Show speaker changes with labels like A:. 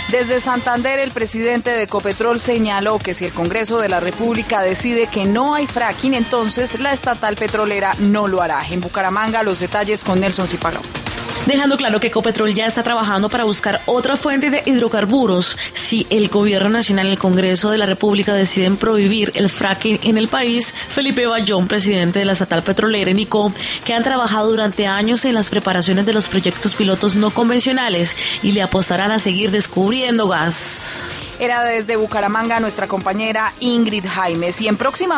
A: Desde Santander, el presidente de Ecopetrol señaló que si el Congreso de la República decide que no hay fracking, entonces la estatal petrolera no lo hará. En Bucaramanga, los detalles con Nelson Zipago.
B: Dejando claro que Ecopetrol ya está trabajando para buscar otra fuente de hidrocarburos si el Gobierno Nacional y el Congreso de la República deciden prohibir el fracking en el país. Felipe Bayón, presidente de la estatal petrolera ENICO, que han trabajado durante años en las preparaciones de los proyectos pilotos no convencionales y le apostarán a seguir descubriendo gas.
A: Era desde Bucaramanga nuestra compañera Ingrid Jaimes. Y en próximas